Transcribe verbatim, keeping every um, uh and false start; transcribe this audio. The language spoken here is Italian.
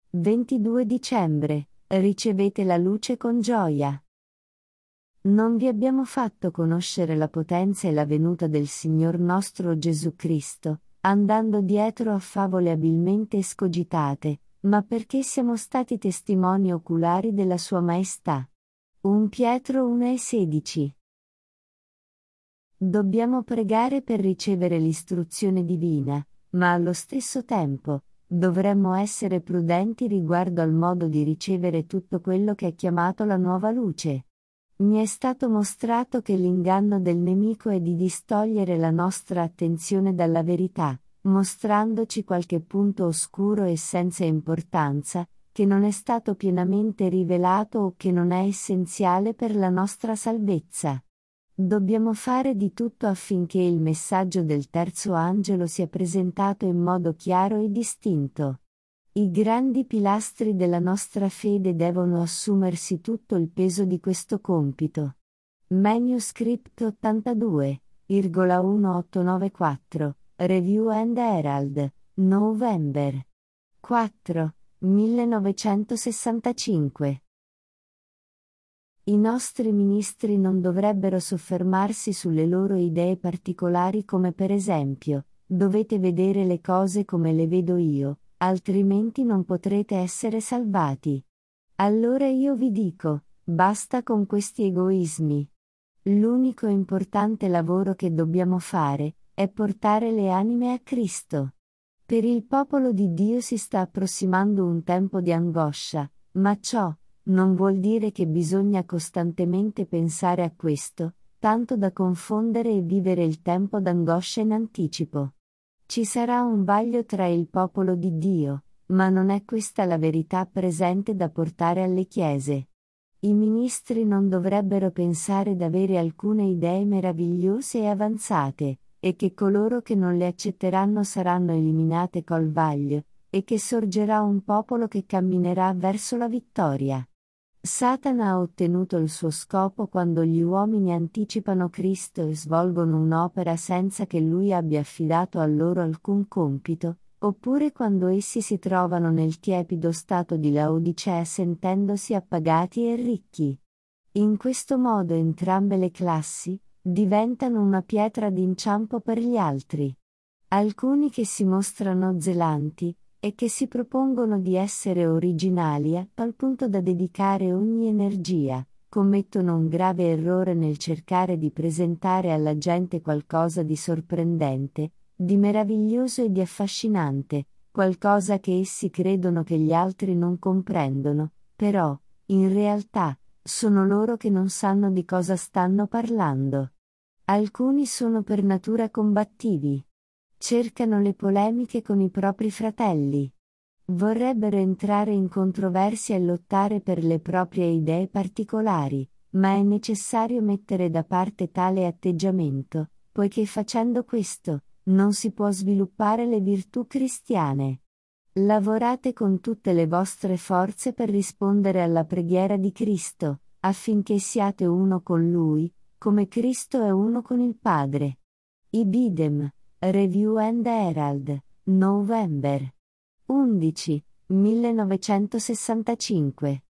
ventidue dicembre. Ricevete la luce con gioia. Non vi abbiamo fatto conoscere la potenza e la venuta del Signor nostro Gesù Cristo, andando dietro a favole abilmente escogitate, ma perché siamo stati testimoni oculari della Sua Maestà. primo Pietro uno e sedici. Dobbiamo pregare per ricevere l'istruzione divina, ma allo stesso tempo, dovremmo essere prudenti riguardo al modo di ricevere tutto quello che è chiamato la nuova luce. Mi è stato mostrato che l'inganno del nemico è di distogliere la nostra attenzione dalla verità, mostrandoci qualche punto oscuro e senza importanza, che non è stato pienamente rivelato o che non è essenziale per la nostra salvezza. Dobbiamo fare di tutto affinché il messaggio del terzo angelo sia presentato in modo chiaro e distinto. I grandi pilastri della nostra fede devono assumersi tutto il peso di questo compito. Manuscript ottantadue, milleottocentonovantaquattro, Review and Herald, November quattro, millenovecentosessantacinque. I nostri ministri non dovrebbero soffermarsi sulle loro idee particolari come per esempio, dovete vedere le cose come le vedo io, altrimenti non potrete essere salvati. Allora io vi dico, basta con questi egoismi. L'unico importante lavoro che dobbiamo fare, è portare le anime a Cristo. Per il popolo di Dio si sta approssimando un tempo di angoscia, ma ciò non vuol dire che bisogna costantemente pensare a questo, tanto da confondere e vivere il tempo d'angoscia in anticipo. Ci sarà un vaglio tra il popolo di Dio, ma non è questa la verità presente da portare alle chiese. I ministri non dovrebbero pensare d'avere alcune idee meravigliose e avanzate, e che coloro che non le accetteranno saranno eliminate col vaglio, e che sorgerà un popolo che camminerà verso la vittoria. Satana ha ottenuto il suo scopo quando gli uomini anticipano Cristo e svolgono un'opera senza che Lui abbia affidato a loro alcun compito, oppure quando essi si trovano nel tiepido stato di Laodicea sentendosi appagati e ricchi. In questo modo entrambe le classi diventano una pietra d'inciampo per gli altri. Alcuni che si mostrano zelanti, e che si propongono di essere originali a tal punto da dedicare ogni energia, commettono un grave errore nel cercare di presentare alla gente qualcosa di sorprendente, di meraviglioso e di affascinante, qualcosa che essi credono che gli altri non comprendono, però, in realtà, sono loro che non sanno di cosa stanno parlando. Alcuni sono per natura combattivi. Cercano le polemiche con i propri fratelli. Vorrebbero entrare in controversia e lottare per le proprie idee particolari, ma è necessario mettere da parte tale atteggiamento, poiché facendo questo, non si può sviluppare le virtù cristiane. Lavorate con tutte le vostre forze per rispondere alla preghiera di Cristo, affinché siate uno con Lui, come Cristo è uno con il Padre. Ibidem. Review and Herald, November undici, millenovecentosessantacinque.